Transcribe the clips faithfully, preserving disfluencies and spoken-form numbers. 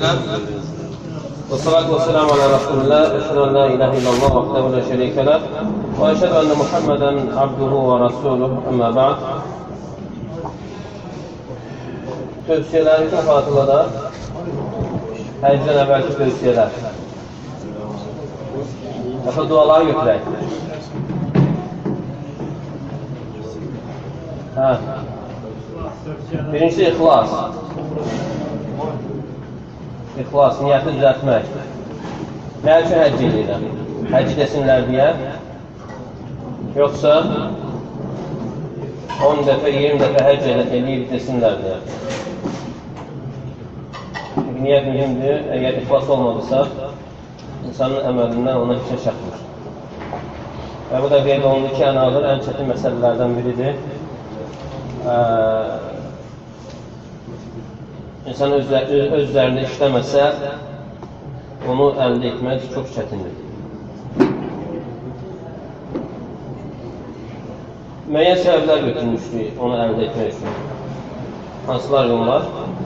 والصلاة والسلام على رسول الله أشهد أن لا إله إلا الله وحده لا شريك له وأشهد أن محمدا عبده ورسوله أما بعد. Tövsiyeleri çok hatırladı. Həcdən əvvəlki tövsiyələr. Yaxı duaları götürək. Hə. Birincisi ixlas. İxlas, niyyəti düzəltmək. Nə üçün həcc edirəm? Həcc desinlər deyə. Yoxsa on dəfə, iyirmi dəfə həcc edib desinlər deyə. Niyyət mühümdür. Əgər ixlas olmadısa, insanın əməlindən ona heç şək çatmır. Və bu da qeyd olundu ki, ən ağır, ən çətin məsələlərdən biridir. İnsan öz üzərində işləməsə, onu əldə etmək çox çətindir. Müəyyən səbəblər götürmüşdük onu əldə etmək üçün. Hansılar yollar?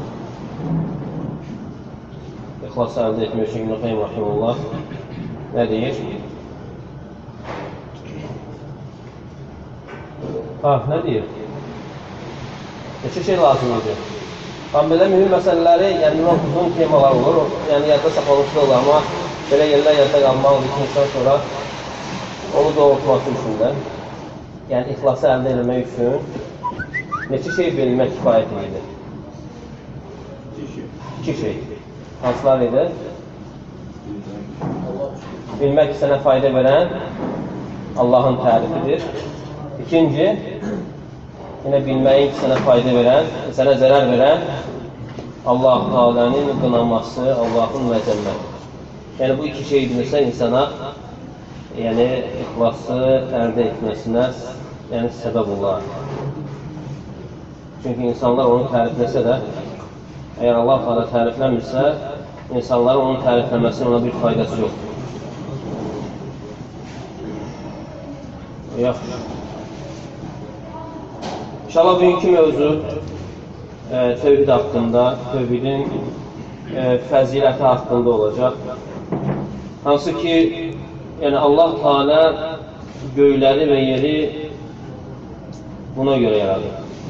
İxlası əldə etmək üçün İbn Qayyim Rahimehullah nə deyir? Ah, nə deyir? Neçə şey lazımdır? Amma belə mühüm məsələləri, yəni uzun temalar olur, yəni yadda saxlamışda olur, amma belə yerlər yadda qalmalı etmişdən sonra onu doğrultması üçün də, yəni ixlası əldə etmək üçün neçə şey bilmək kifayət edir? İki şey. Hansılar idi? Bilmək ki, sənə fayda verən Allahın tərifidir. İkinci, yine bilməyin ki, sənə fayda verən, sənə zərər verən Allah-u Teala'nın qınaması, Allahın məzəmmətidir. Yəni, bu iki şey bilirsə insana yəni, ixlası əldə etməsinə yəni, səbəb olar. Çünki insanlar onu tərifləsə də, əgər Allah-u Teala tərifləmirsə, insanların onun tərifləməsinin ona bir faydası yoxdur. Yaxşı. İnşallah bugünkü mövzu e, tövhid haqqında, tövhidin e, fəziləti haqqında olacaq. Hansı ki, yəni Allah Teala göyləri və yeri buna görə yaradır.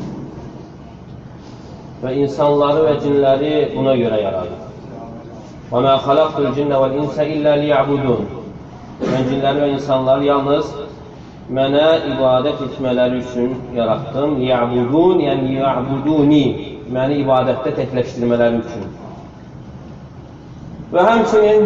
Və insanları və cinləri buna görə yaradır. وَمَا خَلَقْتُ الْجِنَّ وَالْاِنْسَ إِلَّا لِيَعْبُدُونَ Mən cinləri və insanları yalnız mənə ibadət etmələri üçün yaratdım. Ya'budun, yəni ya'buduni, məni ibadətdə təkləşdirmələri üçün. Və həmçinin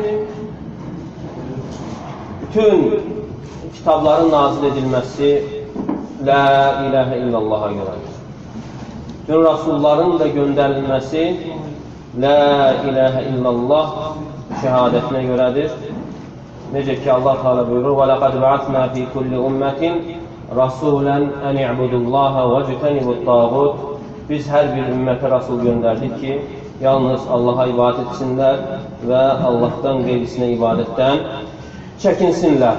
bütün kitabların nazil edilməsi La ilahə illallah'a görədir. Bütün rasulların da göndərilməsi La ilahə illallah şəhadətinə görədir. Necə ki, Allah Teala buyurur, وَلَقَدْ بَعَثْنَا فِي كُلِّ أُمَّةٍ رَسُولًا أَنِ اعْبُدُوا اللّٰهَ وَاجْتَنِبُوا الطَّاغُوتَ Biz hər bir ümmətə Rasul göndərdik ki, yalnız Allaha ibadət etsinlər və Allahdan qeyrisinə ibadətdən çəkinsinlər.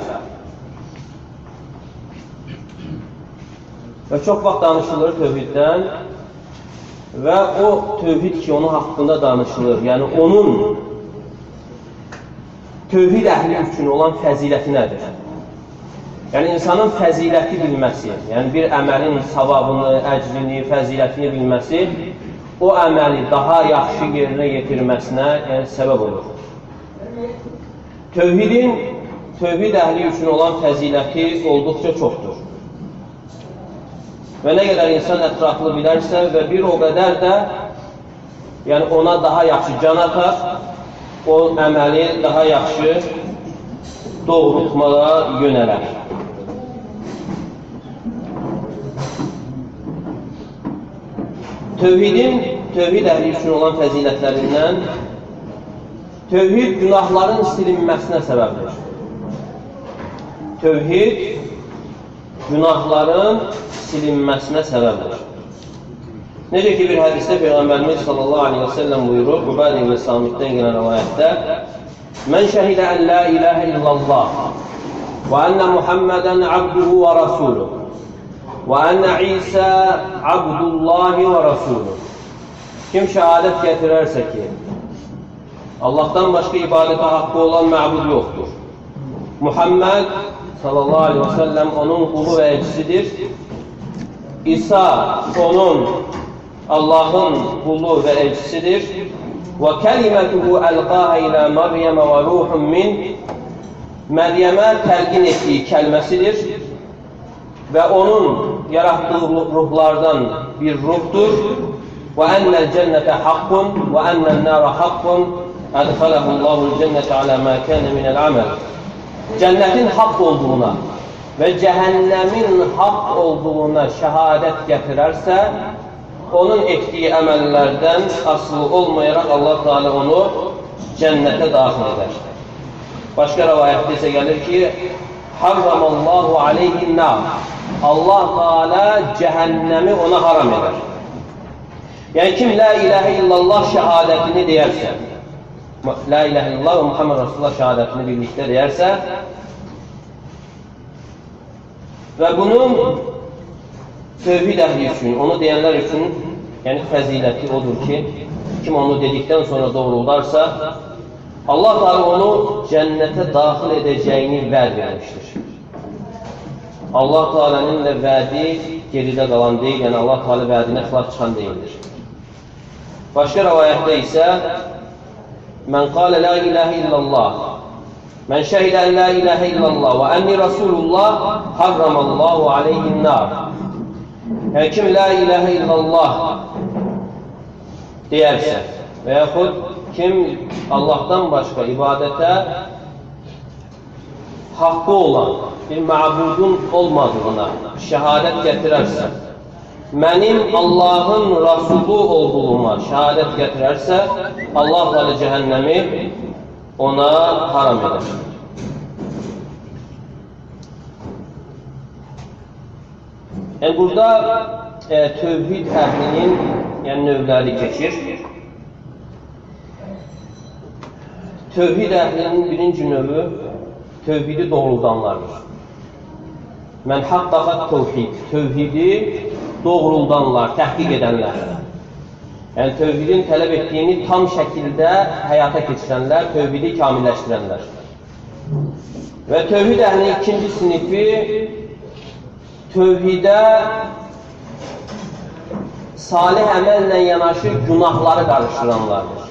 Və çox vaxt danışılır tövhiddən və o tövhid ki, onun haqqında danışılır, yəni onun tövhid əhli üçün olan fəziləti nədir? Yəni, insanın fəziləti bilməsi, yəni bir əməlin savabını, əcrini, fəzilətini bilməsi o əməli daha yaxşı yerinə yetirməsinə yəni, səbəb olur. Tövhidin, tövhid əhli üçün olan fəziləti olduqca çoxdur. Və nə qədər insan ətraflı bilərsə və bir o qədər də yəni ona daha yaxşı can atar, o əməli daha yaxşı doğrultmağa yönələr. Tövhidin, tövhid əhli üçün olan fəzilətlərindən tövhid günahların silinməsinə səbəbdir. Tövhid günahların silinməsinə səbəbdir. Necə ki, bir hədisdə Peyğəmbərimiz sallallahu aleyhi və səlləm buyurur, Ubadə ibn Samitdən gələn rivayətdə Mən şəhidə ən la ilahə illallah və ənə Muhammədən abduhu və rasuluh və ənə İsa abdullahi və rasuluh Kim şəhadət gətirərsə ki, Allah'tan başqa ibadətə haqqı olan məbud yoxdur. Muhammed sallallahu aleyhi ve sellem onun qulu və elçisidir. İsa onun Allah'ın qulu və elçisidir. Və kəlimətuhu əlqaha ilə Məryəmə və ruhun min, Məryəmə təlqin etdiyi kəlməsidir və onun yaratdığı ruhlardan bir ruhdur. Və ennəl cənnətə haqqun və ennəl nərə haqqun ədxələhullahul cənnətə alə mə kənə minəl əməl. Cənnətin haqq olduğuna və cəhənnəmin haqq olduğuna şəhadət gətirərsə, onun etdiyi əməllərdən asılı olmayaraq Allah Teala onu cənnətə daxil edər. Başqa rəvayətdə isə gəlir ki, harramallahu aleyhin nar. Allah Teala cəhənnəmi ona haram edər. Yəni kim la ilahə illallah şəhadətini deyərsə, la ilahə illallah və Muhammed Rasulullah şəhadətini birlikdə deyərsə və bunun tövhid əhli üçün, onu deyənlər üçün yəni fəziləti odur ki, kim onu dedikdən sonra doğrularsa, Allah Teala onu cənnətə daxil edəcəyini vəd vermişdir. Allah Teala'nın da vədi geridə qalan deyil, yəni Allah Teala vədinə xilaf çıxan deyildir. Başqa rəvayətdə isə mən qalə la ilahə illallah, mən şəhidə la ilahə illallah və ənni rasulullah harramallahu aleyhin nar. Yəni kim la ilahə illallah deyərsə və yaxud kim Allah'tan başqa ibadətə haqqı olan bir məbudun olmadığına şəhadət gətirərsə, mənim Allah'ın Rasulu olduğuma şəhadət gətirərsə, Allah Teala cəhənnəmi ona haram edər. Yəni burada e, tövhid əhlinin yəni növləri keçir. Tövhid əhlinin birinci növü tövhidi doğruldanlardır. Mən haqqaqat tövhid, tövhidi doğruldanlar, təhqiq edənlər. Yəni tövhidin tələb etdiyini tam şəkildə həyata keçirənlər, tövhidi kamilləşdirənlər. Və tövhid əhlinin ikinci sinifi tövhidə salih əməllə yanaşı günahları qarışdıranlardır.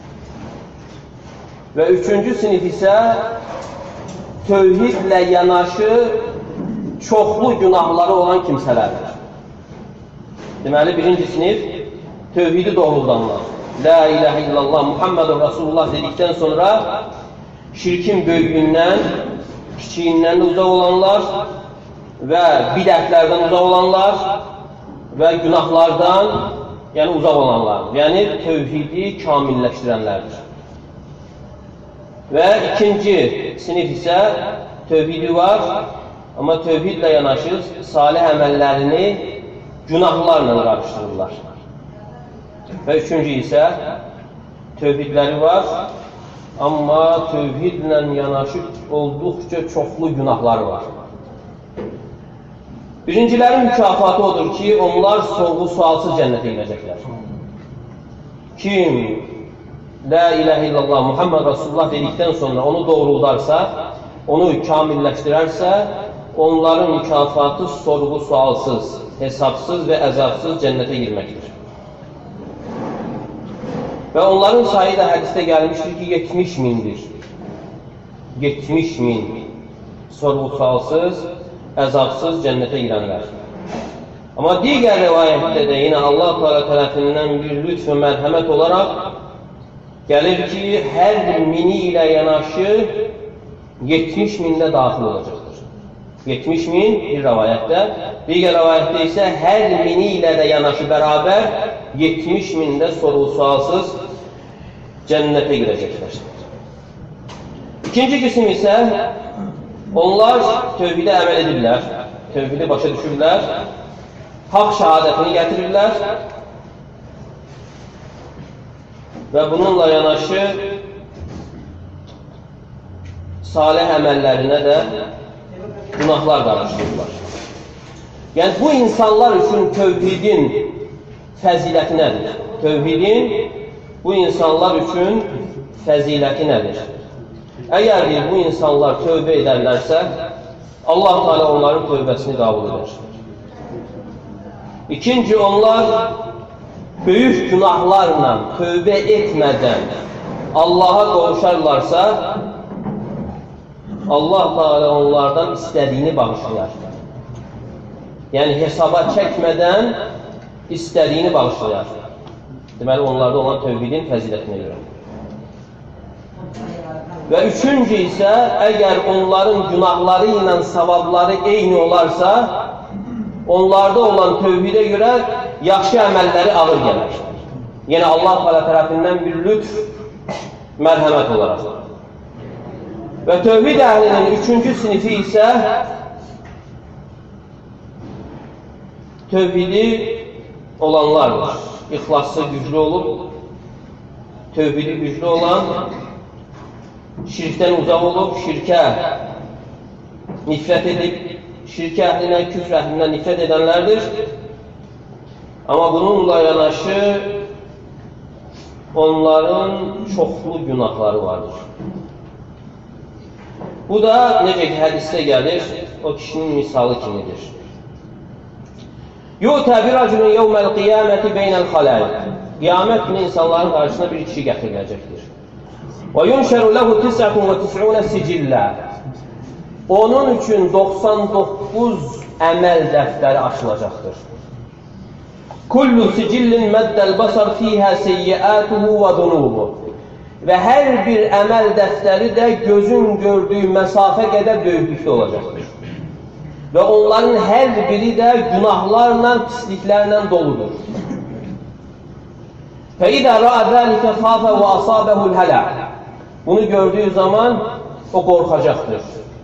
Və üçüncü sinif isə tövhidlə yanaşı çoxlu günahları olan kimsələrdir. Deməli, birinci sinif tövhidi doğruldanlar. La ilahə illallah, Muhammedun Rasulullah dedikdən sonra şirkin böyüklüyündən, kiçiyindən də uzaq olanlar və bidətlərdən uzaq olanlar və günahlardan yəni uzaq olanlar. Yəni, tövhidi kamilləşdirənlərdir. Və ikinci sinif isə tövhidi var, amma tövhidlə yanaşı salih əməllərini günahlarla qarışdırırlar. Və üçüncü isə tövhidləri var, amma tövhidlə yanaşı olduqca çoxlu günahları var. Birincilərin mükafatı odur ki, onlar sorğu-sualsız cənnətə girəcəklər. Kim La ilahə illallah, Muhammed Rasulullah dedikdən sonra onu doğruldarsa, onu kamilləşdirərsə, onların mükafatı sorğu-sualsız, hesabsız və əzabsız cənnətə girməkdir. Və onların sayı da hədisdə gəlmişdir ki, yetmiş mindir. yetmiş min sorğu-sualsız, əzabsız cənnətə girənlər. Amma digər rivayətdə də yine Allah Teala tərəfindən bir lütf və mərhəmət olaraq gəlir ki, hər mini ilə yanaşı yetmiş mində daxil olacaqdır. yetmiş min bir rəvayətdə, digər rəvayətdə isə hər mini ilə də yanaşı bərabər yetmiş mində sorğu-sualsız cənnətə girəcəklər. İkinci qism isə onlar tövhidə əməl edirlər, tövhidi başa düşürlər, haqq şəhadətini gətirirlər və bununla yanaşı salih əməllərinə də günahlar qarışdırırlar. Yəni, bu insanlar üçün tövhidin fəziləti nədir? Tövhidin bu insanlar üçün fəziləti nədir? Əgər bir bu insanlar tövbə edərlərsə, Allah Teala onların tövbəsini qəbul edər. İkinci, onlar böyük günahlarla tövbə etmədən Allaha qovuşarlarsa, Allah Teala onlardan istədiyini bağışlayar. Yəni, hesaba çəkmədən istədiyini bağışlayar. Deməli, onlarda olan tövhidin fəzilətinə görə. Və üçüncü isə, əgər onların günahları ilə savabları eyni olarsa, onlarda olan tövhidə görə yaxşı əməlləri ağır gələr. Yəni, Allah Teala tərəfindən bir lütf, mərhəmət olaraq. Və tövhid əhlinin üçüncü sinifi isə tövhidi olanlardır. İxlası güclü olub, tövhidi güclü olan, şirkdən uzaq olub, şirkə nifrət edib, şirkə əhlinə, küfr əhlinə nifrət edənlərdir. Amma bununla yanaşı onların çoxlu günahları vardır. Bu da necə ki hədisdə gəlir, o kişinin misalı kimidir. Yu'tə bir rəculun yevməl qiyaməti beynəl xalayq. Qiyamət günü insanların qarşısına bir kişi gətiriləcəkdir. Və yunşəru ləhu tis'atun və tis'unə sicillə. Onun üçün doxsan doqquz əməl dəftəri açılacaqdır. Kullu sicillin məddəl basar fiyhə seyyiətuhu və dunubu. Və hər bir əməl dəftəri də gözün gördüyü məsafə qədər böyüklükdə olacaqdır. Və onların hər biri də günahlarla, pisliklərlə doludur. فَإِذَا رَأَ ذَلِكَ خَافَ وَأَصَابَهُ الْهَلَعِ. Bunu gördüyü zaman o qorxacaqdır.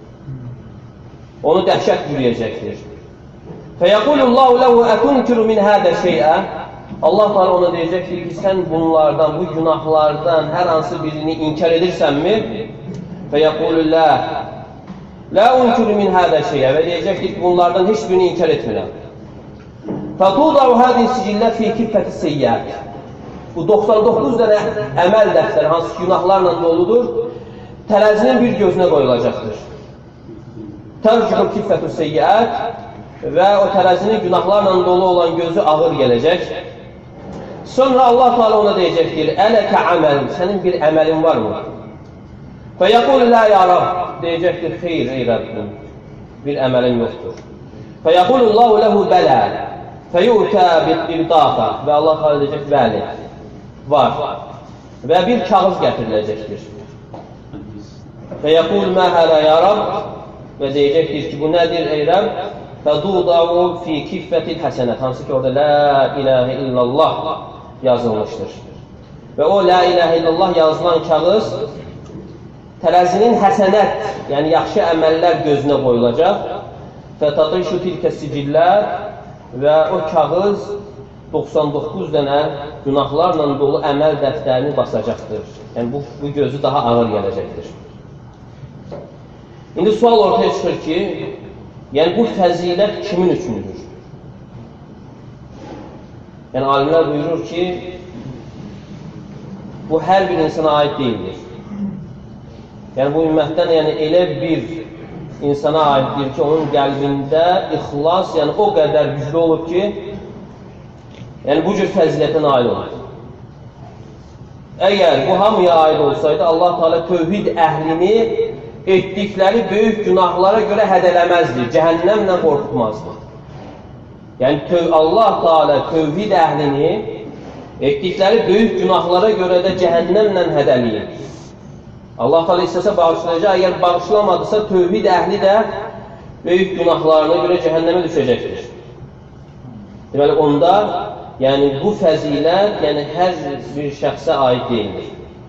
Onu dəhşət bürüyəcəkdir. فَيَقُولُ اللّٰهُ لَهُ أَتُنْكِرُ مِنْ هَذَا شَيْئًا. Allah Teala ona deyəcəkdir ki, sən bunlardan, bu günahlardan hər hansı birini inkar edirsənmi? فَيَقُولُ اللّٰهُ لَا أُنْكِرُ مِنْ هَذَا شَيْئًا. Və deyəcəkdir ki, bunlardan heç birini inkar etmirəm. فَتُوضَعُ هَذِهِ السِّجِلَّةِ فِي كِفَّةِ السَّيِّئَاتِ. Bu doxsan doqquz dənə əməl dəftəri, hansı günahlarla doludur, tərəzinin bir gözünə qoyulacaqdır. Tərcihul kiffətü seyyiət. Və o tərəzinin günahlarla dolu olan gözü ağır gələcək. Sonra Allah Teala ona deyəcəkdir, ələkə əməl, sənin bir əməlin varmı? Və yəqul lə ya Rab, deyəcəkdir, xeyr, ey Rəbbim, bir əməlin yoxdur. Və yəqulullahu ləhu bələ, fə yu'tə bidaqa. Və Allah Teala deyəcək, bəli, var. Və bir kağız gətiriləcəkdir. Və yəqul mə hələ ya Rab, və deyəcəkdir ki, bu nədir, ey Rəbb? Fədudavu fi kiffətil həsənət. Hansı ki, orada la ilahə illallah yazılmışdır. Və o la ilahə illallah yazılan kağız tərəzinin həsənət, yəni yaxşı əməllər gözünə qoyulacaq. Fətatişu tilkə sicillər. Və o kağız doxsan doqquz dənə günahlarla dolu əməl dəftərini basacaqdır. Yəni bu, bu gözü daha ağır gələcəkdir. İndi sual ortaya çıxır ki, yəni bu fəzilət kimin üçündür? Yəni alimlər buyurur ki, bu hər bir insana aid deyildir. Yəni bu ümmətdən yəni, elə bir insana aiddir ki, onun qəlbində ixlas, yəni o qədər güclü olub ki, yəni bu cür fəzilətə nail olur. Əgər bu hamıya aid olsaydı, Allah Teala tövhid əhlini etdikləri böyük günahlara görə hədələməzdir, cəhənnəmlə qorxutmazdır. Yəni Allah Teala tövhid əhlini etdikləri böyük günahlara görə də cəhənnəmlə hədəliyir. Allah Teala istəsə bağışlayacaq, əgər bağışlamadısa tövhid əhli də böyük günahlarına görə cəhənnəmə düşəcəkdir. Deməli onda yəni bu fəzilət yəni hər bir şəxsə aid deyildir.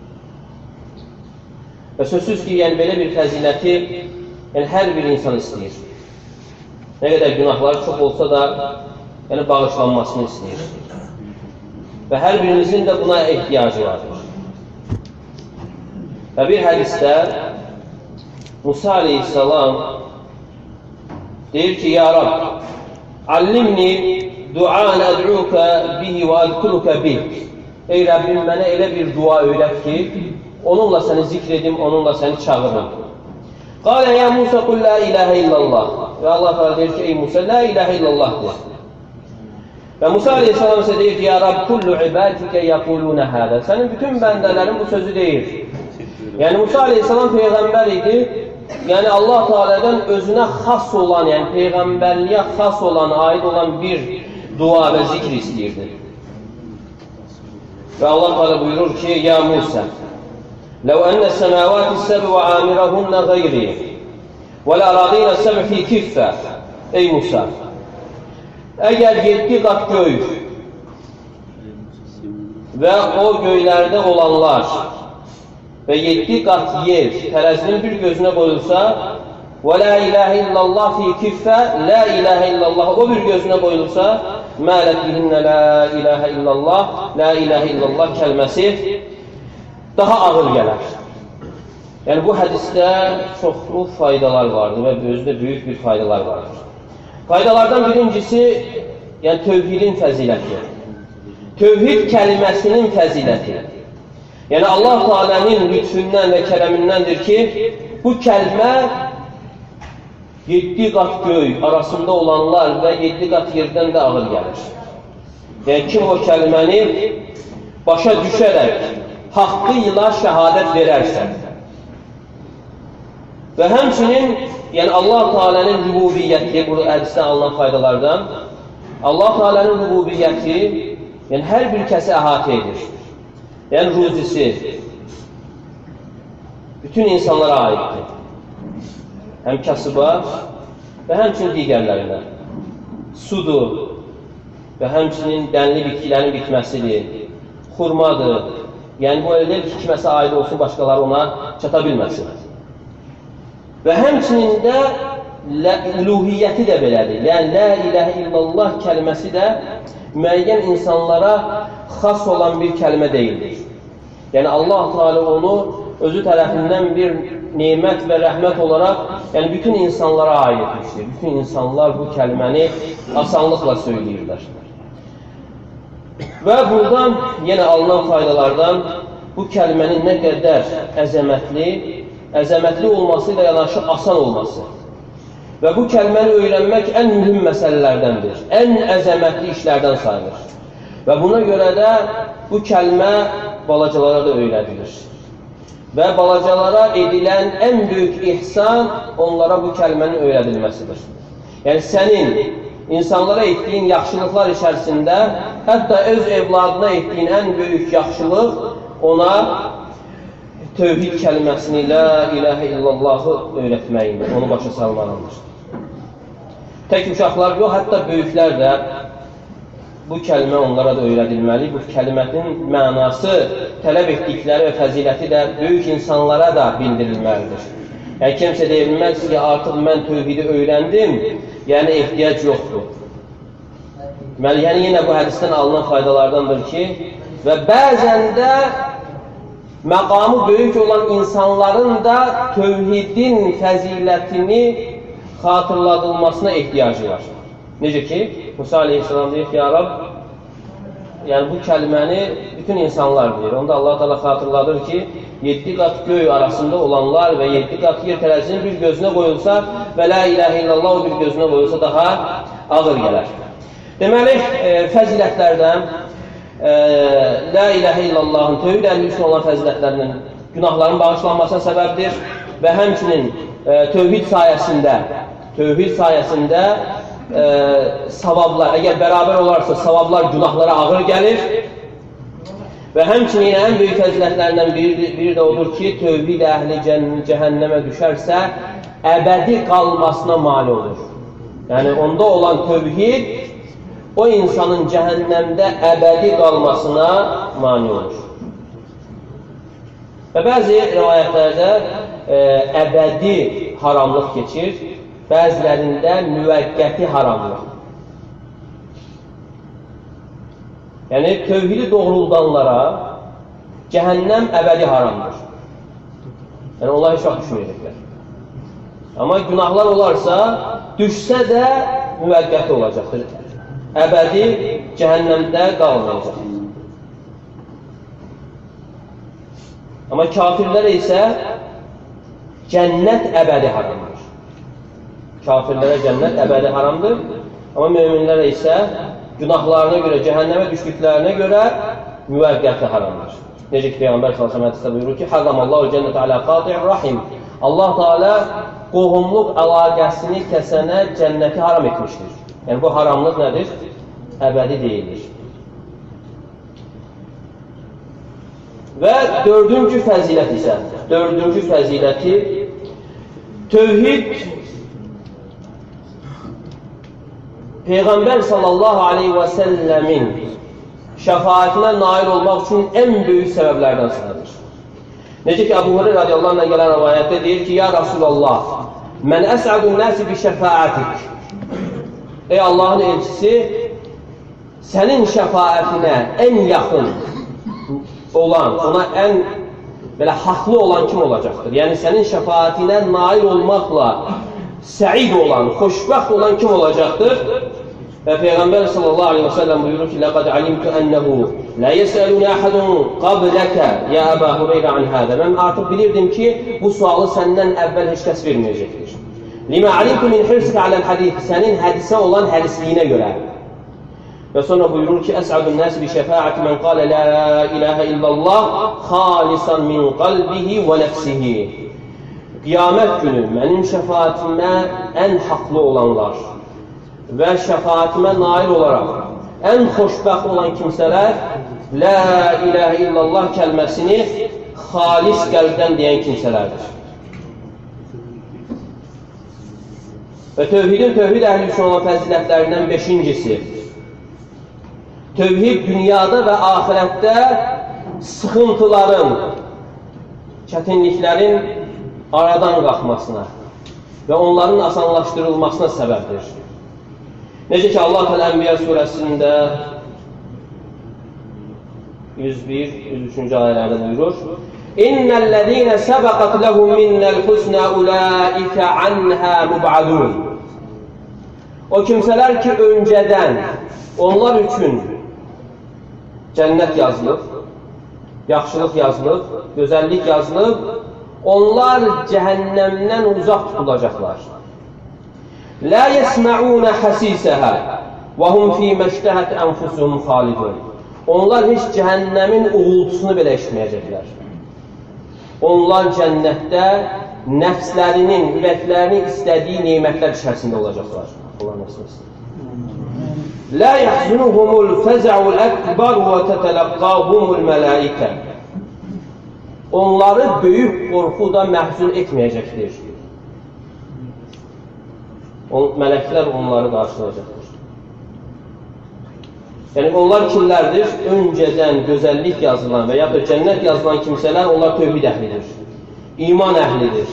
Və sözsüz ki, yəni belə bir fəziləti yəni hər bir insan istəyir. Nə qədər günahları çox olsa da yəni bağışlanmasını istəyir. Və hər birimizin də buna ehtiyacı vardır. Və bir hədisdə Musa aleyhissalam deyir ki, Ya Rab, allimni duan əd'uka bihi və ədkuluka bih. ey Rəbbim, mənə elə bir dua öyrət ki, onunla səni zikr edim, onunla səni çağırım. Qalə ya Musa qul la ilahə illallah. Və Allah Teala deyir ki, ey Musa, la ilahə illallah deyir. Və Musa aleyhissalam isə deyir ki, ya Rab, kullu ibadikə yəqulunə hədə. Sənin bütün bəndələrin bu sözü deyir. Yəni, Musa aleyhissalam peyğəmbər idi. Yəni, Allah Teala'dan özünə xas olan, yəni peyğəmbərliyə xas olan, aid olan bir dua və zikr istəyirdi. Və Allah Teala buyurur ki, ya Musa, لو أن السماوات السبع وعامرهن غيري والأراضين السبع في كفة. Ey Musa, əgər yeddi qat göy və o göylərdə olanlar və yeddi qat yer tərəzinin bir gözünə qoyulsa və la ilahə illallah fi kiffə, la ilahə illallah o bir gözünə qoyulsa mələt bihinnə la ilahə illallah, la ilahə illallah kəlməsi daha ağır gələr. Yəni, bu hədisdə çoxlu faydalar vardır və özdə böyük bir faydalar vardır. Faydalardan birincisi, yəni tövhidin fəziləti. Tövhid kəliməsinin fəziləti. Yəni, Allah Teala'nın lütfündən və kərəmindəndir ki, bu kəlmə yeddi qat göy arasında olanlar və yeddi qat yerdən də ağır gəlir. Yəni, kim o kəlməni başa düşərək, haqqı ilə şəhadət verərsən. Və həmçinin, yəni Allah Teala'nın rübubiyyəti, burada hədisdən alınan faydalardan, Allah Teala'nın rübubiyyəti, yəni hər bir kəsi əhatə edir. Yəni ruzisi, bütün insanlara aiddir. Həm kasıba və həmçinin digərlərinə. Sudur və həmçinin dənli bitkilərin bitməsidir, xurmadır. Yəni, bu elə deyil ki, kiməsə aid olsun, başqaları ona çata bilməsin. Və həmçinin də üluhiyyəti də belədir. Yəni, la ilahə illallah kəlməsi də müəyyən insanlara xas olan bir kəlmə deyildir. Yəni, Allah Teala onu özü tərəfindən bir nemət və rəhmət olaraq, yəni bütün insanlara aid etmişdir. Bütün insanlar bu kəlməni asanlıqla söyləyirlər. Və buradan yenə alınan faydalardan bu kəlmənin nə qədər əzəmətli, əzəmətli olması ilə yanaşı asan olması. Və bu kəlməni öyrənmək ən mühüm məsələlərdəndir, ən əzəmətli işlərdən sayılır. Və buna görə də bu kəlmə balacalara da öyrədilir. Və balacalara edilən ən böyük ihsan onlara bu kəlmənin öyrədilməsidir. Yəni sənin insanlara etdiyin yaxşılıqlar içərisində, hətta öz evladına etdiyin ən böyük yaxşılıq ona tövhid kəlməsini, la ilahə illallahı öyrətməkdir, onu başa salmalıdır. Tək uşaqlar yox, hətta böyüklər də bu kəlmə onlara da öyrədilməli, bu kəlmətin mənası, tələb etdikləri və fəziləti də böyük insanlara da bildirilməlidir. Yəni, kimsə deyilməz ki, artıq mən tövhidi öyrəndim, yəni ehtiyac yoxdur. Deməli, yəni yenə bu hədisdən alınan faydalardandır ki, və bəzən də məqamı böyük olan insanların da tövhidin fəzilətini xatırladılmasına ehtiyacı var. Necə ki, Musa aleyhissalam deyir ki, ya Rab, yəni bu kəlməni bütün insanlar deyir. Onda Allah Teala xatırladır ki, yeddi qat göy arasında olanlar və yeddi qat yer tərəzinin bir gözünə qoyulsa və la ilahə illallah o bir gözünə qoyulsa daha ağır gələr. Deməli, e, fəzilətlərdən e, la ilahə illallahın tövhid əhli üçün olan fəzilətlərinin günahların bağışlanmasına səbəbdir və həmçinin e, tövhid sayəsində tövhid sayəsində e, savablar, əgər bərabər olarsa savablar günahlara ağır gəlir və həmçinin ən böyük fəzilətlərindən biri, biri də odur ki, tövhid əhli cəhənnəmə düşərsə əbədi qalmasına mani olur. Yəni onda olan tövhid o insanın cəhənnəmdə əbədi qalmasına mani olur. Və bəzi rivayətlərdə e, əbədi haramlıq keçir, bəzilərində müvəqqəti haramlıq. Yəni, tövhidi doğruldanlara cəhənnəm əbədi haramdır. Yəni, onlar heç vaxt düşməyəcəklər. Amma günahlar olarsa, düşsə də müvəqqəti olacaqdır. Əbədi cəhənnəmdə qalmayacaq. Amma kafirlərə isə cənnət əbədi haramdır. Kafirlərə cənnət əbədi haramdır. Amma möminlərə isə günahlarına görə, cəhənnəmə düşdüklərinə görə müvəqqəti haramdır. Necə ki, Peyğəmbər sallallahu əleyhi və səlləm buyurur ki, "Harramallahu cənnətə alə qati'ir rahim." Allah Teala qohumluq əlaqəsini kəsənə cənnəti haram etmişdir. Yəni bu haramlıq nədir? Əbədi deyildir. Və dördüncü fəzilət isə, dördüncü fəziləti tövhid Peyğəmbər sallallahu aleyhi və səlləmin şəfaətinə nail olmaq üçün ən böyük səbəblərdən sayılır. Necə ki, Əbu Hureyra radiyallahu anh'a gələn rivayətdə deyir ki, "Ya Rasulullah, mən əs'adun nəsi bi şəfaətik." Ey Allahın elçisi, sənin şəfaətinə ən yaxın olan, ona ən belə haqlı olan kim olacaqdır? Yəni, sənin şəfaətinə nail olmaqla səid olan, xoşbəxt olan kim olacaqdır? Və Peyğəmbər sallallahu aleyhi və səlləm buyurur ki, "Ləqəd alimtu ənəhu lə yəsəluni əhədun qabləkə ya Əbə Hureyra an hədə." Mən artıq bilirdim ki, bu sualı səndən əvvəl heç kəs verməyəcəkdir. "Limə alimtu min hirsikə aləl hədif." Sənin hədisə olan hədisliyinə görə. Və sonra buyurur ki, "Əs'adun nəsi bi şəfaəti mən qalə la ilahə illallah xalisan min qalbihi və nəfsihi." Qiyamət günü mənim şəfaətimə ən haqlı olanlar və şəfaətimə nail olaraq ən xoşbəxt olan kimsələr la ilahə illallah kəlməsini xalis qəlbdən deyən kimsələrdir. Və tövhidin tövhid əhli üçün olan fəzilətlərindən beşincisi, tövhid dünyada və axirətdə sıxıntıların, çətinliklərin aradan qalxmasına və onların asanlaşdırılmasına səbəbdir. Necə ki, Allah Teala Ənbiya surəsində yüz bir yüz üçüncü ayələrdə buyurur, "İnnellezîne sebaqat lehum minnel husnâ ulâike anhâ mub'adûn." O kimsələr ki, öncədən onlar üçün cənnət yazılıb, yaxşılıq yazılıb, gözəllik yazılıb, onlar cəhənnəmdən uzaq tutulacaqlar. "Lâ yesma'ûne hasîsehâ və hum fîmə iştəhət enfusuhum xalidun." Onlar heç cəhənnəmin uğultusunu belə eşitməyəcəklər. Onlar cənnətdə nəfslərinin, ürəklərinin istədiyi neymətlər içərisində olacaqlar. Allah nəsil etsin. "Lâ yahzunuhumul feza'ul ekber və teteleqqâhumul melâike." Onları böyük qorxu da məhzun etməyəcəkdir. Mələklər onları qarşılayacaqdır. Yəni, onlar kimlərdir? Öncədən gözəllik yazılan və ya da cənnət yazılan kimsələr, onlar tövhid əhlidir. İman əhlidir.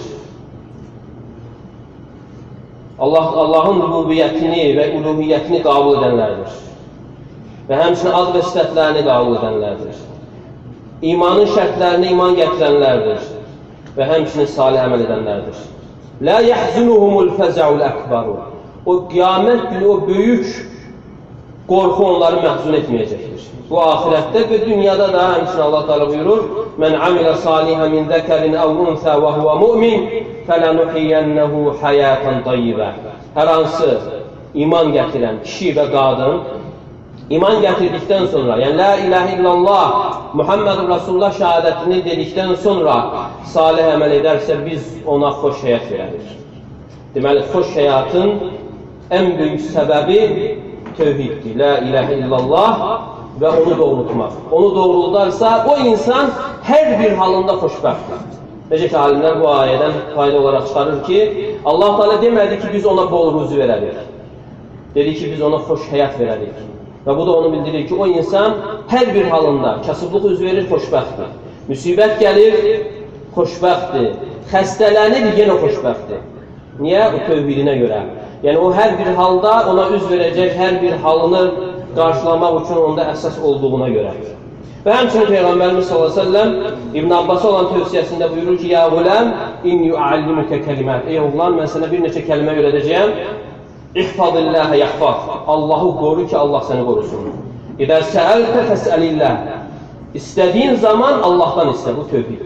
Allah, Allahın rububiyyətini və uluhiyyətini qəbul edənlərdir. Və həmçinin ad və sifətlərini qəbul edənlərdir. İmanın şərtlərinə iman gətirənlərdir. Və həmçinin salih əməl edənlərdir. "Lâ yəhzunuhumul feza'ul ekberu." O qiyamət günü o böyük qorxu onları məhzun etməyəcəkdir. Bu axirətdə və dünyada da həmçinin Allah Teala buyurur, "Mən amilə salihə min zəkərin əv unsə və huvə mu'min fələnuhiyyənəhu həyatan tayyibə." Hər hansı iman gətirən kişi və qadın iman gətirdikdən sonra, yəni la ilahə illallah Muhammedur Rasulullah şəhadətini dedikdən sonra salih əməl edərsə biz ona xoş həyat verərik. Deməli, xoş həyatın ən böyük səbəbi tövhiddir. La ilahə illallah və onu doğrultmaq. Onu doğruldarsa o insan hər bir halında xoşbəxtdir. Necə ki, alimlər bu ayədən fayda olaraq çıxarır ki, Allah Teala demədi ki, biz ona bol ruzi verərik. Dedi ki, biz ona xoş həyat verərik. Və bu da onu bildirir ki, o insan hər bir halında kasıblıq üz verir, xoşbəxtdir. Müsibət gəlir, xoşbəxtdir. Xəstələnir, yenə xoşbəxtdir. Niyə? O tövhidinə görə. Yəni, o hər bir halda ona üz verəcək, hər bir halını qarşılamaq üçün onda əsas olduğuna görə. Və həmçinin Peyğəmbərimiz sallallahu əleyhi və səlləm İbn Abbasa olan tövsiyəsində buyurur ki, "Ya guləm, in yu'allimuke kelimat." Ey oğlan, mən sənə bir neçə kəlmə öyrədəcəyəm. İhfazillâhe yahfaz. Allahı qoru ki, Allah səni qorusun. İdə səəltə fəsəlillah. İstədiyin zaman Allahdan istə, bu tövhiddir.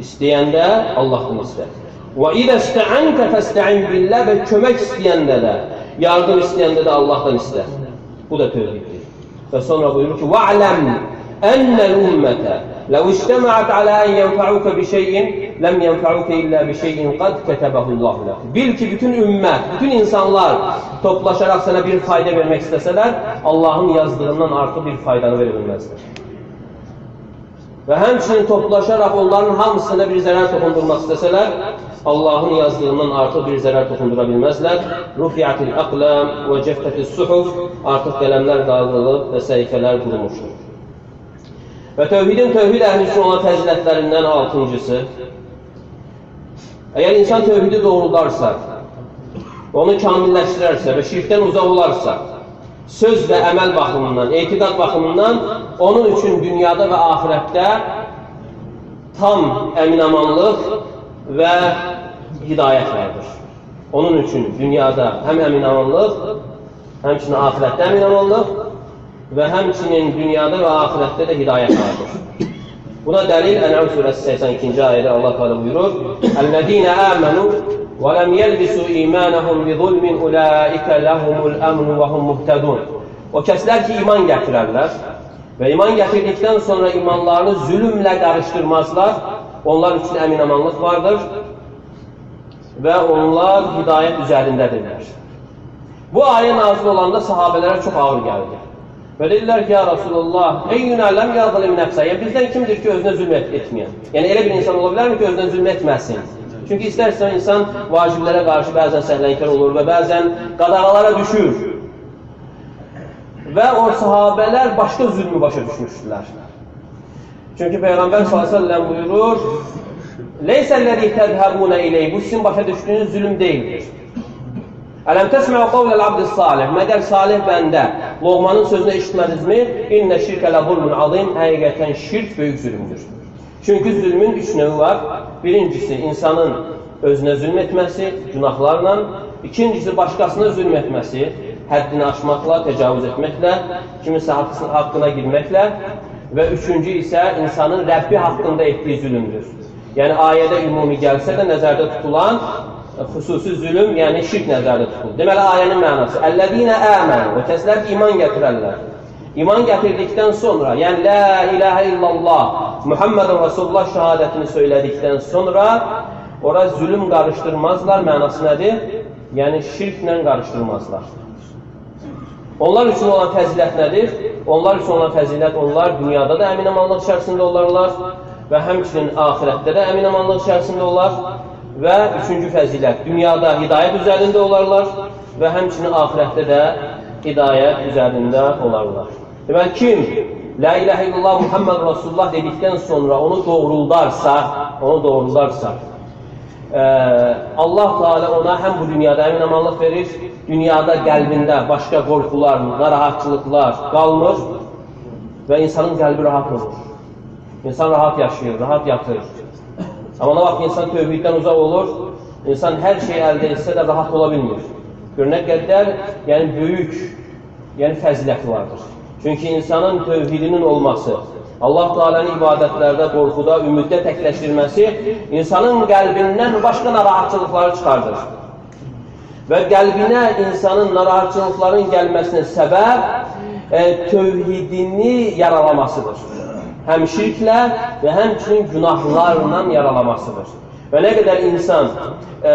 İstəyəndə Allahdan istə. Və idə istəəntə fəstəin billah və kömək istəyəndə də, yardım istəyəndə də Allahdan istə. Bu da tövhiddir. Və sonra buyurur ki, وَعْلَمْ أَنَّ الْأُمَّةَ لَوْ اجْتَمَعَتْ عَلَى أَنْ يَنْفَعُوكَ بِشَيْءٍ لَمْ يَنْفَعُوكَ إِلَّا بِشَيْءٍ قَدْ كَتَبَهُ اللّٰهُ لَكَ. Bil ki, bütün ümmət, bütün insanlar toplaşaraq sənə bir fayda vermək istəsələr, Allahın yazdığından artıq bir faydanı verə bilməzdir. Və həmçinin toplaşaraq onların hamısına bir zərər toxundurmaq istəsələr, Allahın yazdığından artıq bir zərər toxundura bilməzlər. Rufiyatil aqlam və cəffətis suhuf, artıq qələmlər qaldırılıb və səhifələr qurulmuşdur. Və tövhidin tövhid əhli üçün olan fəzilətlərindən altıncısı, əgər insan tövhidi doğrularsa, onu kamilləşdirərsə və şirkdən uzaq olarsa, söz və əməl baxımından, etiqad baxımından onun üçün dünyada və axirətdə tam əminamanlıq və hidayət vardır. Onun üçün dünyada həm əminamanlıq, həmçinin axirətdə əminamanlıq və həmçinin dünyada və axirətdə də hidayət vardır. Buna dəlil Ən'am surəsi səksən ikinci ayədə Allah Teala buyurur: "Ellezîne âmenû və lem yelbisû îmânahum bizulmin ulâike lehumul emnu və hum muhtedûn." O kəslər ki, iman gətirərlər və iman gətirdikdən sonra imanlarını zülmlə qarışdırmazlar, onlar üçün əminamanlıq vardır və onlar hidayət üzərindədirlər. Bu ayə nazil olanda sahabələrə çox ağır gəldi. Və dedilər ki, ya Rasulullah, eyyünə ləm yazılım nəfsə, yəni bizdən kimdir ki, özünə zülm etməyən? Yəni elə bir insan ola bilərmi ki, özünə zülm etməsin? Çünki istərsən insan vaciblərə qarşı bəzən səhlənkar olur və bəzən qadağalara düşür. Və o sahabələr başqa zülmü başa düşmüşdülər. Çünki Peyğəmbər sallallahu əleyhi və səlləm buyurur: "Leysəl-ləzî tədhəbûne ileyh", bu sizin başa düşdüyünüz zülm deyildir. Ələm təsmə'u qavləl-abdis-salih, məgər salih bəndə Loğmanın sözünü eşitmədinizmi? İnnə şirkə ləzulmun azim, həqiqətən şirk böyük zülmdür. Çünki zülmün üç növü var. Birincisi, insanın özünə zülm etməsi, günahlarla. İkincisi, başqasına zülm etməsi, həddini aşmaqla, təcavüz etməklə, kiminsə haqqına girməklə. Və üçüncü isə insanın Rəbbi haqqında etdiyi zülmdür. Yəni, ayədə ümumi gəlsə də nəzərdə tutulan xüsusi zülüm, yəni şirk nəzərdə tutulur. Deməli, ayənin mənası, "Əlləzîne âmenû", o kəslər ki, iman gətirərlər. İman gətirdikdən sonra, yəni la ilahə illallah, Muhammedun Rasulullah şəhadətini söylədikdən sonra, ora zülüm qarışdırmazlar, mənası nədir? Yəni şirklə qarışdırmazlar. Onlar üçün olan fəzilət nədir? Onlar üçün olan fəzilət, onlar dünyada da əminamanlıq içərisində olarlar və həmçinin axirətdə də əminamanlıq içərisində olar. Və üçüncü fəzilət, dünyada hidayət üzərində olarlar və həmçinin axirətdə də hidayət üzərində olarlar. Deməli, kim la ilahə illallah Muhammed Rasulullah dedikdən sonra onu doğruldarsa, onu doğruldarsa, e, Allah Teala ona həm bu dünyada əminamanlıq verir, dünyada qəlbində başqa qorxular, narahatçılıqlar qalmır və insanın qəlbi rahat olur. İnsan rahat yaşayır, rahat yatır. Amma nə vaxt insan tövhiddən uzaq olur, insan hər şey əldə etsə də rahat ola bilmir. Gör, nə qədər yəni, böyük yəni, fəziləti vardır. Çünki insanın tövhidinin olması, Allah Teala'nın ibadətlərdə, qorxuda, ümiddə təkləşdirməsi insanın qəlbindən başqa narahatçılıqları çıxardır. Və qəlbinə insanın narahatçılıqların gəlməsinin səbəb e, tövhidini yaralamasıdır. Həm şirklə və həmçinin günahlarla yaralamasıdır. Və nə qədər insan e,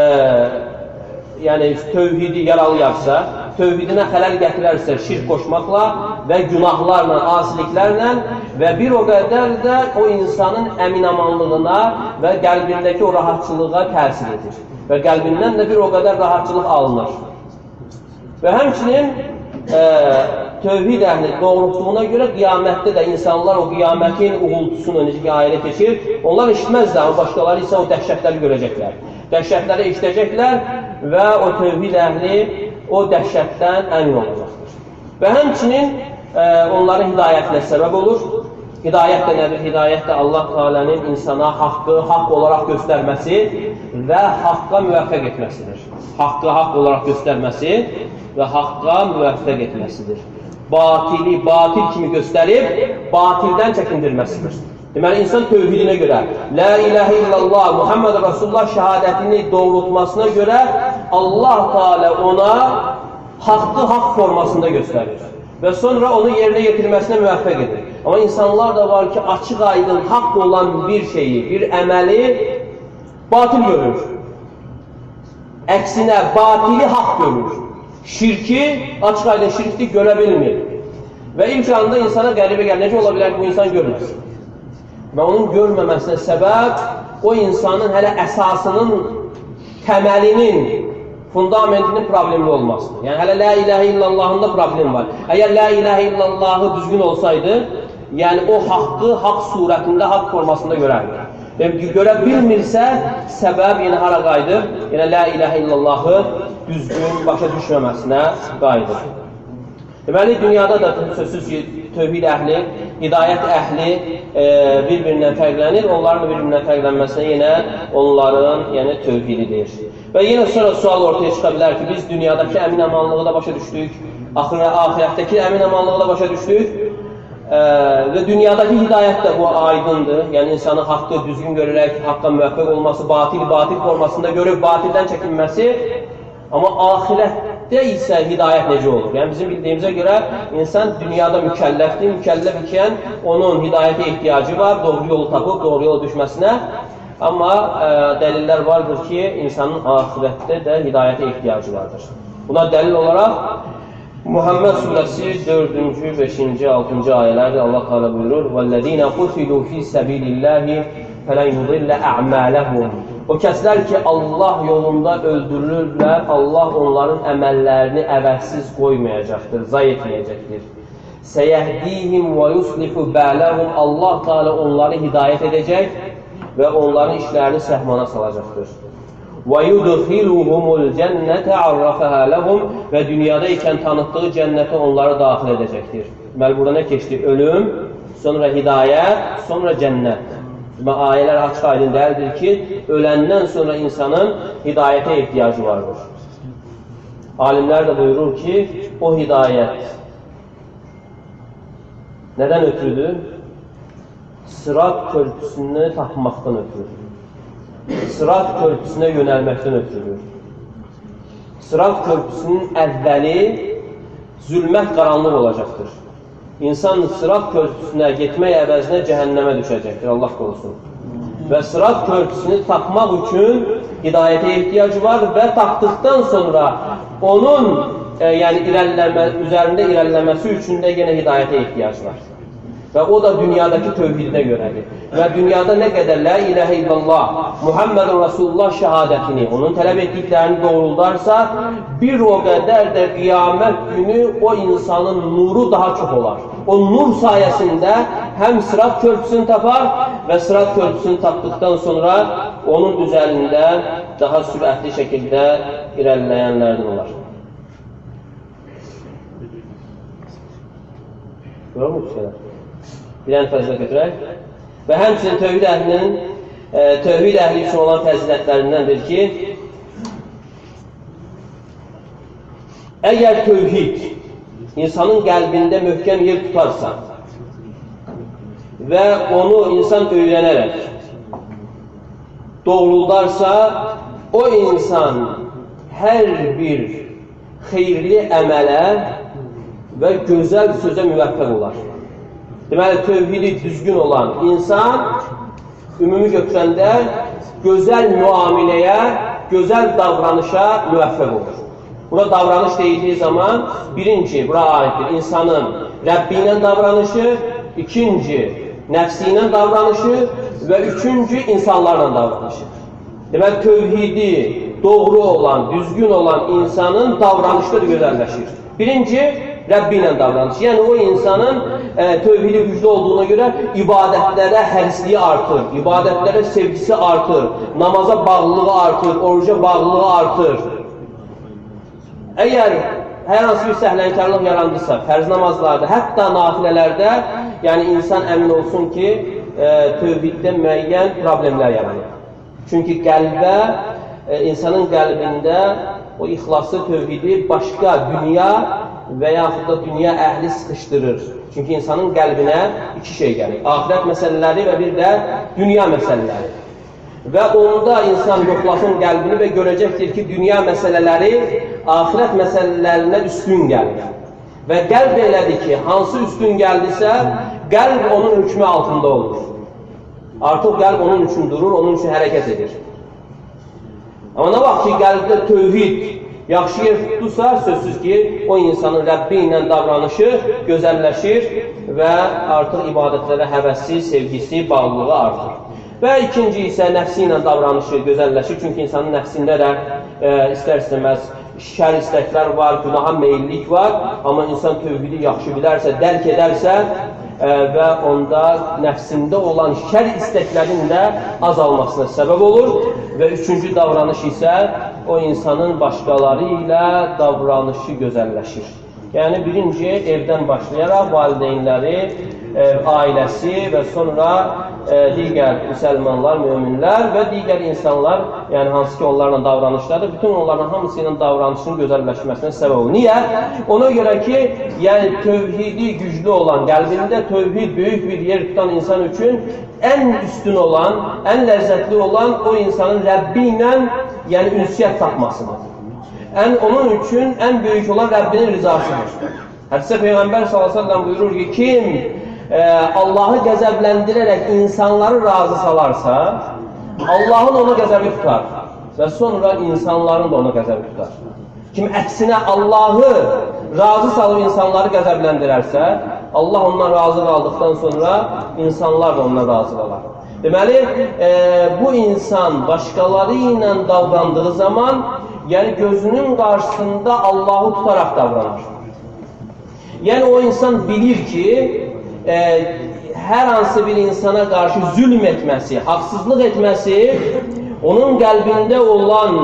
yəni tövhidi yaralayarsa, tövhidinə xələl gətirərsə şirk qoşmaqla və günahlarla, asiliklərlə və bir o qədər də o insanın əminamanlığına və qəlbindəki o rahatçılığa təsir edir. Və qəlbindən də bir o qədər rahatçılıq alınır. Və həmçinin e, tövhid əhli doğrultuğuna görə qiyamətdə də insanlar o qiyamətin uğultusunu, necə ki, ayədə keçir, onlar eşitməzlər, o başqaları isə o dəhşətləri görəcəklər. Dəhşətləri eşitəcəklər və o tövhid əhli o dəhşətdən əmin olacaqdır. Və həmçinin e, onların hidayətinə səbəb olur. Hidayət də nədir? Hidayət də Allah Teala'nın insana haqqı haqq olaraq göstərməsi və haqqa müvəffəq etməsidir. Haqqı haqq olaraq göstərməsi və haqqa müvəffəq etməsidir. Batili batil kimi göstərib, batildən çəkindirməsidir. Deməli, insan tövhidinə görə, La ilahə illallah, Muhammed Rasulullah şəhadətini doğrultmasına görə Allah Teala ona haqqı haqq formasında göstərir və sonra onu yerinə yetirməsinə müvəffəq edir. Amma insanlar da var ki, açıq aydın haqq olan bir şeyi, bir əməli batil görür. Əksinə, batili haqq görür. Şirki, açıq aydın şirkli görə bilmir. Və ilk anda insana qəribə gəlir. Necə ola bilər ki, bu insan görməsin? Və onun görməməsinə səbəb o insanın hələ əsasının, təməlinin, fundamentinin problemli olmasıdır. Yəni, hələ La ilahə illallahında problem var. Əgər La ilahə illallahı düzgün olsaydı, yəni o haqqı haqq surətində, haqq formasında görərdi. Yəni, görə bilmirsə, səbəb yenə hara qayıdır? Yəni, La ilahə illallahı düzgün başa düşməməsinə qayıdır. Deməli, dünyada da sözsüz ki, tövhid əhli, hidayət əhli e, bir-birindən fərqlənir. Onların bir-birindən fərqlənməsinə yenə onların yəni, tövhididir. Və yenə sonra sual ortaya çıxa bilər ki, biz dünyadakı əmin amanlığı da başa düşdük, ahirətdəki əmin amanlığı da başa düşdük e, və dünyadakı hidayət də bu aydındır. Yəni, insanın haqqı düzgün görərək, haqqa müvəffəq olması, batil-batil formasında görüb, batildən çəkinməsi. Amma ahirətdə isə hidayət necə olur? Yəni, bizim bildiyimizə görə insan dünyada mükəlləfdir, mükəlləf ikən onun hidayətə ehtiyacı var, doğru yolu tapıb, doğru yola düşməsinə. Amma ə, dəlillər vardır ki, insanın ahirətdə də hidayətə ehtiyacı vardır. Buna dəlil olaraq Muhammed surəsi dördüncü, beşinci, altıncı ayələrdə Allah Teala buyurur: وَالَّذ۪ينَ قُتِلُوا فِي سَب۪يلِ اللّٰهِ فَلَنْ يُضِلَّ أَعْمَالَهُمْ O kəslər ki, Allah yolunda öldürülürlər, Allah onların əməllərini əvəzsiz qoymayacaqdır, zay etməyəcəkdir. Səyəhdihim və yuslihu bələhum Allah Teala onları hidayət edəcək və onların işlərini səhmana salacaqdır. Və yudxiluhumul cənnətə arrafəhə ləhum və dünyada ikən tanıtdığı cənnətə onları daxil edəcəkdir. Deməli, burada nə keçdi? Ölüm, sonra hidayət, sonra cənnət. Və ayələr açıq aydın dəlildir ki, öləndən sonra insanın hidayətə ehtiyacı vardır. Alimlər də buyurur ki, o hidayət nədən ötürüdür? Sırat körpüsünü tapmaqdan ötürüdür. Sırat körpüsünə yönəlməkdən ötürüdür. Sırat körpüsünün əvvəli zülmət qaranlıq olacaqdır. İnsan sırat körpüsünə getmək əvəzinə cəhənnəmə düşəcəkdir, Allah qorusun. Və sırat körpüsünü tapmaq üçün hidayətə ehtiyacı var və tapdıqdan sonra onun e, yəni irəliləmə, üzərində irəliləməsi üçün də yenə hidayətə ehtiyac var. Və o da dünyadakı tövhidinə görədir. Və dünyada nə qədər La ilahə illallah, Muhammed Rasulullah şəhadətini, onun tələb etdiklərini doğruldarsa, bir o qədər də qiyamət günü o insanın nuru daha çox olar. O nur sayəsində həm sırat körpüsünü tapar və sırat körpüsünü tapdıqdan sonra onun üzərində daha sürətli şəkildə irəliləyənlərdən olar. Görür mü bu şeylər? Bir ən fəzilət götürək. Və həmçinin tövhid əhlinin, e, tövhid əhli üçün olan fəzilətlərindəndir ki, əgər tövhid insanın qəlbində möhkəm yer tutarsa və onu insan öyrənərək doğruldarsa, o insan hər bir xeyirli əmələ və gözəl sözə müvəffəq olar. Deməli, tövhidi düzgün olan insan ümumi götürəndə gözəl müamiləyə, gözəl davranışa müvəffəq olur. Buna davranış deyildiyi zaman birinci, bura aiddir insanın Rəbbi ilə davranışı, ikinci, nəfsi ilə davranışı və üçüncü, insanlarla davranışı. Deməli, tövhidi doğru olan, düzgün olan insanın davranışları gözəlləşir. Birinci, Rəbbi ilə davranış. Yəni, o insanın e, tövhidi güclü olduğuna görə ibadətlərə hərisliyi artır, ibadətlərə sevgisi artır, namaza bağlılığı artır, oruca bağlılığı artır. Əgər hər hansı bir səhlənkarlıq yarandısa, fərz namazlarda, hətta nafilələrdə, yəni insan əmin olsun ki, e, tövhiddə müəyyən problemlər yaranır. Çünki qəlbə, e, insanın qəlbində o ixlaslı tövhidi başqa dünya və yaxud da dünya əhli sıxışdırır. Çünki insanın qəlbinə iki şey gəlir. Axirət məsələləri və bir də dünya məsələləri. Və onda insan yoxlasın qəlbini və görəcəkdir ki, dünya məsələləri axirət məsələlərinə üstün gəlir. Və qəlb elədir ki, hansı üstün gəldisə, qəlb onun hükmü altında olur. Artıq qəlb onun üçün durur, onun üçün hərəkət edir. Amma nə vaxt ki, qəlbdə tövhid yaxşı yer tutdusa, sözsüz ki, o insanın Rəbbi ilə davranışı gözəlləşir və artıq ibadətlərə həvəsi, sevgisi, bağlılığı artır. Və ikinci isə nəfsi ilə davranışı gözəlləşir. Çünki insanın nəfsində də e, istər-istəməz şər istəklər var, günaha meyillik var. Amma insan tövhidi yaxşı bilərsə, dərk edərsə e, və onda nəfsində olan şər istəklərin də azalmasına səbəb olur. Və üçüncü davranış isə o insanın başqaları ilə davranışı gözəlləşir. Yəni birinci evdən başlayaraq valideynləri, e, ailəsi və sonra e, digər müsəlmanlar, möminlər və digər insanlar, yəni hansı ki onlarla davranışlardır, bütün onların hamısı ilə davranışının gözəlləşməsinə səbəb olur. Niyə? Ona görə ki, yəni tövhidi güclü olan, qəlbində tövhid böyük bir yer tutan insan üçün ən üstün olan, ən ləzzətli olan o insanın Rəbbi ilə yəni ünsiyyət tapmasıdır. Ən, onun üçün ən böyük olan Rəbbinin rizasıdır. Hədisdə Peyğəmbər sallallahu əleyhi və səlləm buyurur ki, kim e, Allahı qəzəbləndirərək insanları razı salarsa, Allahın ona qəzəbi tutar və sonra insanların da ona qəzəbi tutar. Kim əksinə Allahı razı salıb insanları qəzəbləndirərsə, Allah ondan razı qaldıqdan sonra insanlar da ondan razı qalar. Deməli, e, bu insan başqaları ilə davrandığı zaman, yəni gözünün qarşısında Allahı tutaraq davranır. Yəni o insan bilir ki, e, hər hansı bir insana qarşı zülm etməsi, haqsızlıq etməsi, onun qəlbində olan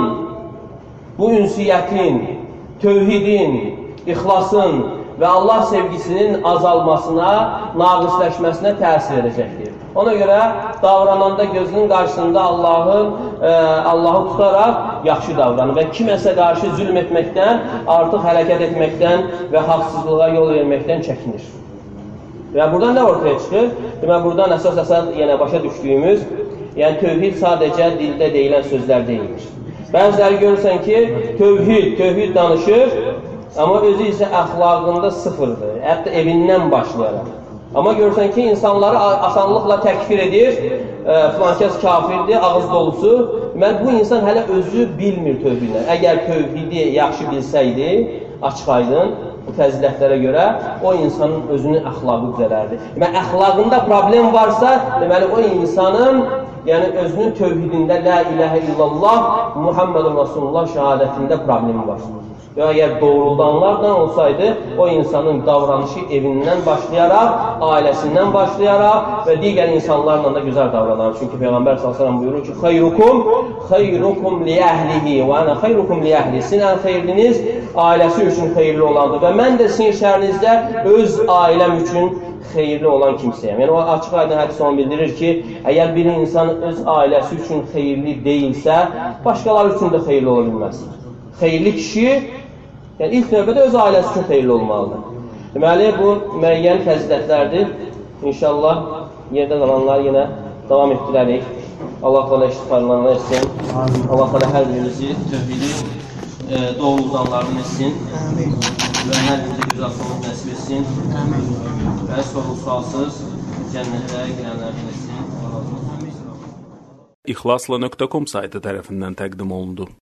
bu ünsiyyətin, tövhidin, ixlasın və Allah sevgisinin azalmasına, naqisləşməsinə təsir edəcəkdir. Ona görə davrananda gözünün qarşısında Allahı, e, Allahı tutaraq yaxşı davranır və kiməsə qarşı zülm etməkdən, artıq hərəkət etməkdən və haqsızlığa yol verməkdən çəkinir. Və buradan nə ortaya çıxır? Demək, buradan əsas-əsas yenə başa düşdüyümüz, yəni tövhid sadəcə dildə deyilən sözlər deyildir. Bəziləri görürsən ki, tövhid, tövhid danışır, amma özü isə əxlaqında sıfırdır, hətta evindən başlayaraq. Amma görürsən ki, insanları asanlıqla təkfir edir, e, filankəs kafirdir, ağız dolusu. Deməli, bu insan hələ özü bilmir tövhidlə. Əgər tövhidi yaxşı bilsəydi, açıq aydın, bu fəzilətlərə görə o insanın özünün əxlaqı düzələrdi. Deməli, əxlaqında problem varsa, deməli, o insanın yəni özünün tövhidində la ilahə illallah, Muhammedun Rasulullah şəhadətində problemi var. Ya əgər doğrulanlardan olsaydı, o insanın davranışı evindən başlayaraq, ailəsindən başlayaraq və digər insanlarla da gözəl davranar. Çünki Peyğəmbər sallallahu əleyhi və səlləm buyurur ki, xeyrukum, xeyrukum li əhlihi və ana xeyrukum li əhli. Sizin ən xeyirliniz ailəsi üçün xeyirli olandır və mən də sizin şərinizdə öz ailəm üçün xeyirli olan kimsəyəm. Yəni, o açıq aydın hədis onu bildirir ki, əgər bir insan öz ailəsi üçün xeyirli deyilsə, başqaları üçün də xeyirli ola bilməz. Xeyirli kişi, yəni ilk növbədə öz ailəsi üçün xeyirli olmalıdır. Deməli, bu müəyyən fəzilətlərdir. İnşallah yerdə qalanlar yenə davam etdirərik. Allah qala iştifarlarını etsin. Allah qala hər birimizi tövhidi e, doğru uzanlarını etsin. Və hər birimizi güzel sonluq nəsib etsin. Və soru-sualsız cənnətə girənlərdən etsin. İxlasla nöqtə com saytı tərəfindən təqdim olundu.